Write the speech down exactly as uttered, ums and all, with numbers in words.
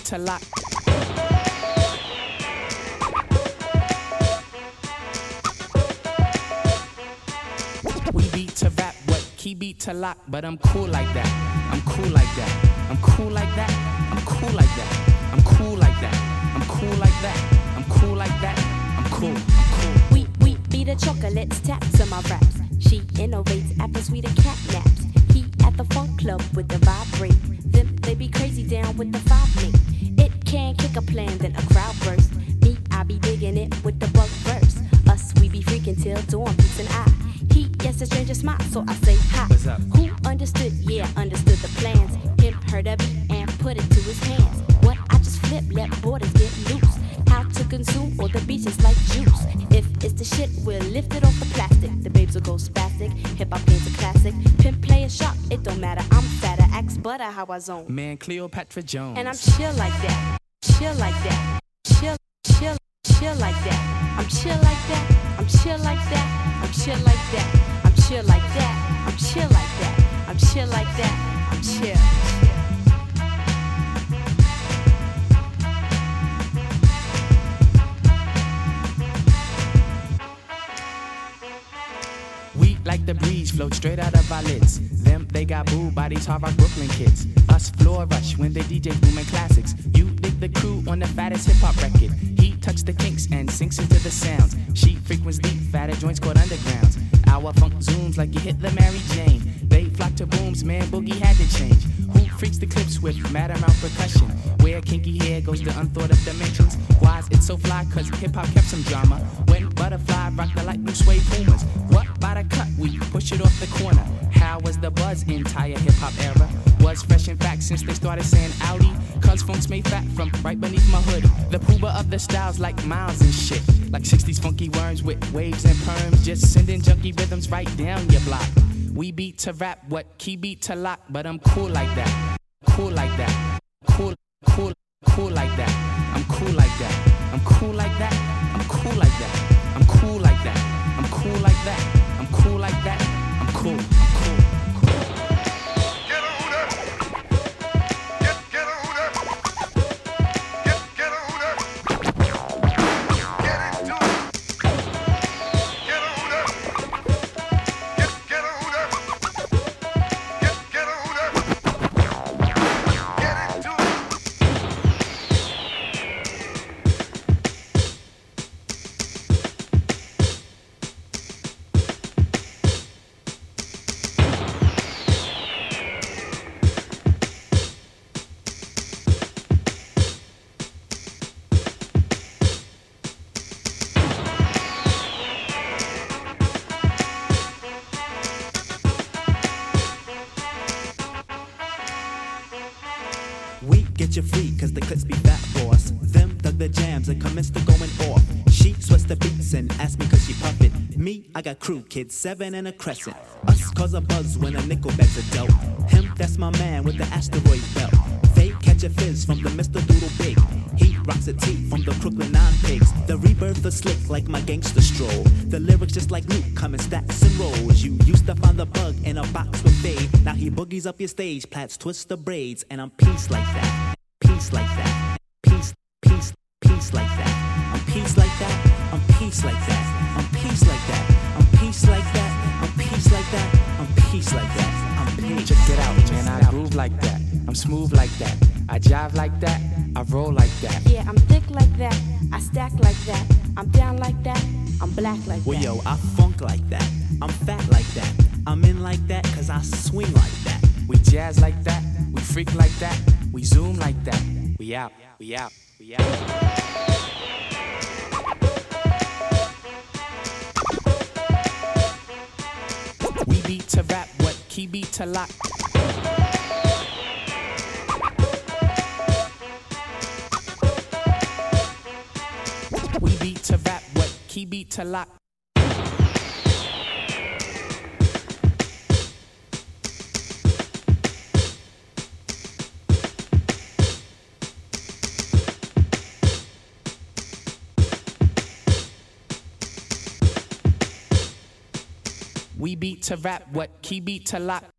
to lock. We beat to rap, what key beat to lock, but I'm cool like that. I'm cool like that. I'm cool like that. I'm cool like that. I'm cool like that. I'm cool like that. I'm cool like that. I'm cool. I'm cool. We we be the chocolates, tap to my raps. She innovates after sweeter cat naps. He at the funk club with the vibrate. Them they be crazy down with the five me. It can kick a plan, then a crowd burst. Me, I be digging it with the bug verse. Us, we be freaking till dawn, peace and I. He gets a stranger smile, so I say hi. What's up? Who understood? Yeah, understood the plans. Him heard of it and put it to his hands. What I just flip, let borders get loose. How to consume all the beaches like juice. If it's the shit, we'll lift it off the plastic. The babes will go spastic. Hip hop game's a classic. Pimp play a shot, it don't matter. I'm fatter, axe butter how I zone. Man, Cleopatra Jones. And I'm chill like that. Chill like that. Chill, chill, chill like that. I'm chill like that. I'm chill like that. I'm chill like that. I'm chill like that. I'm chill like that. I'm chill like that. I'm chill. We like the breeze, float straight out of our lids. Them, they got booed by these hard rock Brooklyn kids. Us floor rush when they D J booming classics. You dig the crew on the fattest hip hop record. He touch the kinks and sinks into the sounds. She frequents deep, fatter joints called undergrounds. Our funk zooms like you hit the Mary Jane. They flock to booms, man, Boogie had to change. Who freaks the clips with mad amount percussion? Where kinky hair goes to unthought of dimensions. Why's it so fly? Cause hip hop kept some drama. When Butterfly rocked the light blue suede Pumas. What by the cut? We push it off the corner. How was the buzz entire hip hop era? Was fresh in fact since they started saying Audi. Cause funk's made fat from right beneath my hood. The pooba of the styles like miles and shit. Like sixties funky worms with waves and perms. Just sending junky rhythms right down your block. We beat to rap, what key beat to lock, but I'm cool like that. Cool like that. Cool, cool, cool like that. I'm cool like that. I'm cool like that. I'm cool like that. I'm cool like that. I'm cool like that. I'm cool like that. I'm cool. I'm cool. Get on up. Get, get on up. Get, get on up. Get into it. Get on up. Get, get on up. Get, get on up. Get into it. We get you free, cause the clips be fat boss. Them dug the jams and commenced to going off. She sweats the beats and asked me cause she puppet. Me, I got crew, kids, seven and a crescent. Us cause a buzz when a nickel bags are dealt. Him, that's my man with the asteroid belt. They catch a fizz from the Mister Doodle Big. He rocks a tee from the Crooklyn Nine Pigs. The rebirth is slick like my gangster stroll. The lyrics just like Luke, come in stacks and rolls. You used to find the bug in a box with Dave. Now he boogies up your stage, plats twist the braids, and I'm peace like that. Peace like that. Peace, peace, peace like that. I'm peace like that. I'm peace like that. I'm peace like that. I'm peace like that. I'm peace like that. I'm peace like that. I'm peace. Check it out, man, I groove like that. I'm smooth like that. I jive like that. I roll like that. Yeah, I'm thick like that. I stack like that. I'm down like that. I'm black like Well, that. yo, I funk like that. I'm fat like that. I'm in like that cause I swing like that. We jazz like that. We freak like that. We zoom like that. We out. We out. We out. We beat to rap, what key beat to lock. We beat to rap, what key beat to lock. We beat to rap, what key beat to lock.